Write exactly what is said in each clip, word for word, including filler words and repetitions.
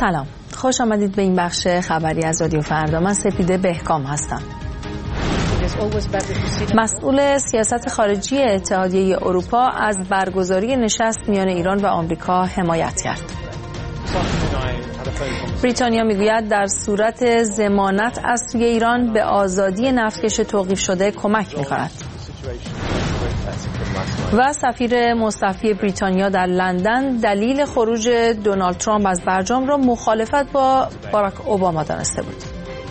سلام، خوش آمدید به این بخش خبری از رادیو فردا. من سپیده بهکام هستم. مسئول سیاست خارجی اتحادیه اروپا از برگزاری نشست میان ایران و آمریکا حمایت کرد. بریتانیا میگوید در صورت ضمانت از سوی ایران به آزادی نفتکش توقیف شده کمک می‌کند. و سفیر مستعفی بریتانیا در لندن دلیل خروج دونالد ترامپ از برجام را مخالفت با باراک اوباما دانسته بود.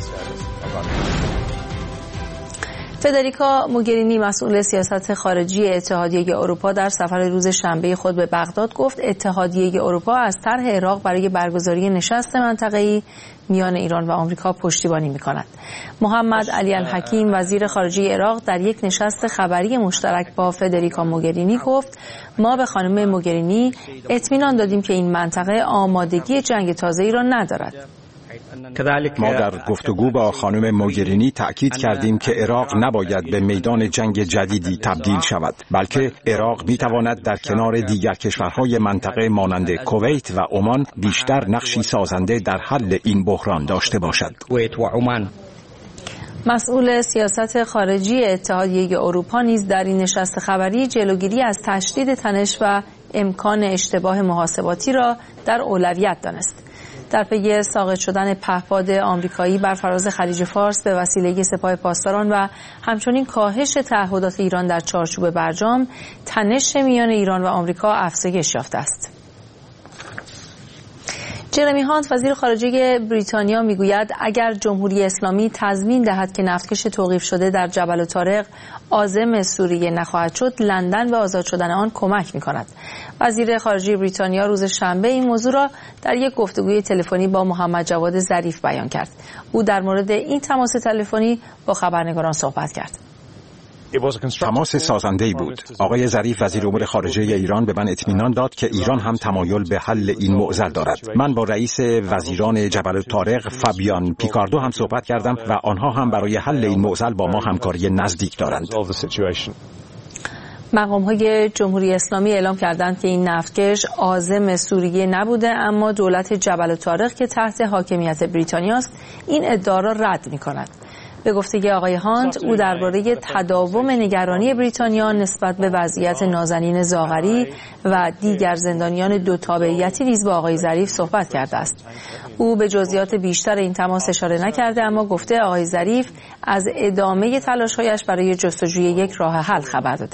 فدریکا موگرینی مسئول سیاست خارجی اتحادیه اروپا در سفر روز شنبه خود به بغداد گفت اتحادیه اروپا از طرح عراق برای برگزاری نشست منطقه‌ای میان ایران و آمریکا پشتیبانی می‌کند. محمد علی الحکیم وزیر خارجه عراق در یک نشست خبری مشترک با فدریکا موگرینی گفت ما به خانم موگرینی اطمینان دادیم که این منطقه آمادگی جنگ تازه‌ای را ندارد. ما در گفتگو با خانم موگرینی تأکید کردیم که عراق نباید به میدان جنگ جدیدی تبدیل شود، بلکه عراق میتواند در کنار دیگر کشورهای منطقه مانند کویت و عمان بیشتر نقشی سازنده در حل این بحران داشته باشد. مسئول سیاست خارجی اتحادیه اروپا نیز در این نشست خبری جلوگیری از تشدید تنش و امکان اشتباه محاسباتی را در اولویت دانست. در پی ساقط شدن پهپاد آمریکایی بر فراز خلیج فارس به وسیله سپاه پاسداران و همچنین کاهش تعهدات ایران در چارچوب برجام، تنش میان ایران و آمریکا افزایش یافته است. جرمی هانت وزیر خارجه بریتانیا میگوید اگر جمهوری اسلامی تضمین دهد که نفتکش توقیف شده در جبل الطارق عازم سوریه نخواهد شد، لندن به آزاد شدن آن کمک می‌کند. وزیر خارجه بریتانیا روز شنبه این موضوع را در یک گفتگوی تلفنی با محمد جواد ظریف بیان کرد. او در مورد این تماس تلفنی با خبرنگاران صحبت کرد. تماس سازنده‌ای بود. آقای ظریف وزیر امور خارجه ایران به من اطمینان داد که ایران هم تمایل به حل این معضل دارد. من با رئیس وزیران جبل الطارق فابیان پیکاردو هم صحبت کردم و آنها هم برای حل این معضل با ما همکاری نزدیک دارند. مقام‌های جمهوری اسلامی اعلام کردند که این نفتکش عازم سوریه نبوده، اما دولت جبل الطارق که تحت حاکمیت بریتانیا است این ادعا را رد می‌کند. به گفته آقای هانت، او درباره تداوم نگرانی بریتانیا نسبت به وضعیت نازنین زاغری و دیگر زندانیان دو تابعیتی نیز با آقای ظریف صحبت کرده است. او به جزئیات بیشتر این تماس اشاره نکرده، اما گفته آقای ظریف از ادامه تلاش‌هایش برای جستجوی یک راه حل خبر داده.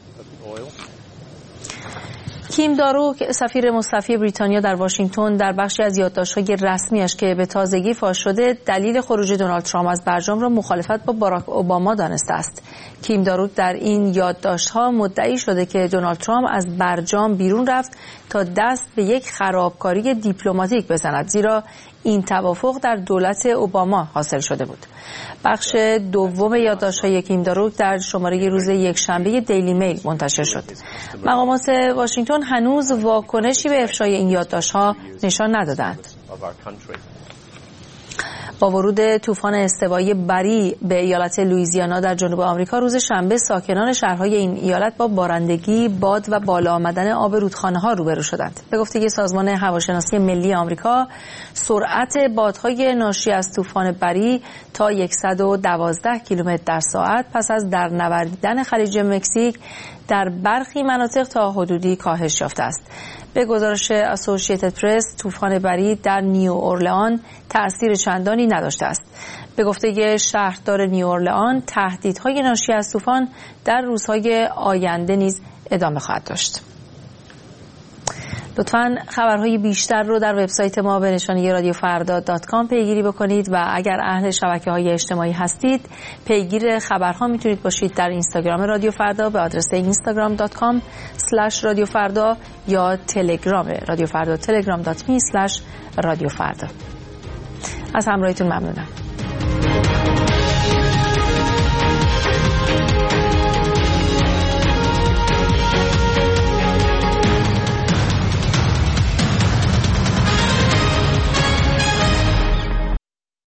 کیم داروک سفیر مستعفی بریتانیا در واشنگتن در بخشی از یادداشت‌های رسمیش که به تازگی فاش شده دلیل خروج دونالد ترامپ از برجام را مخالفت با باراک اوباما دانسته است. کیم داروک در این یادداشت‌ها مدعی شده که دونالد ترامپ از برجام بیرون رفت تا دست به یک خرابکاری دیپلماتیک بزند، زیرا این توافق در دولت اوباما حاصل شده بود. بخش دوم یادداشت‌های کیم داروک در شماره روز یکشنبه دیلی میل منتشر شد. مقامات واشنگتن هنوز واکنشی به افشای این یادداشت‌ها نشان ندادند. با ورود طوفان استوایی بری به ایالت لوئیزیانا در جنوب آمریکا روز شنبه ساکنان شهرهای این ایالت با بارندگی، باد و بالا آمدن آب رودخانه‌ها روبرو شدند. به گفته سازمان هواشناسی ملی آمریکا، سرعت بادهای ناشی از طوفان بری تا صد و دوازده کیلومتر در ساعت پس از درنوردیدن خلیج مکزیک در برخی مناطق تا حدودی کاهش یافته است. به گزارش اسوسییتد پرس، طوفان بری در نیو اورلئان تأثیر چندانی نداشته است. به گفته شهردار نیو اورلئان، تهدیدهای ناشی از طوفان در روزهای آینده نیز ادامه خواهد داشت. لطفاً خبرهای بیشتر رو در وبسایت ما به نشانی رادیو فردا دات کام پیگیری بکنید و اگر اهل شبکه‌های اجتماعی هستید پیگیر خبرها میتونید باشید در اینستاگرام رادیو فردا به آدرس اینستاگرام دات کام اسلش رادیو فردا یا تلگرام رادیو فردا تلگرام دات می اسلش رادیو فردا. از همراهیتون ممنونم.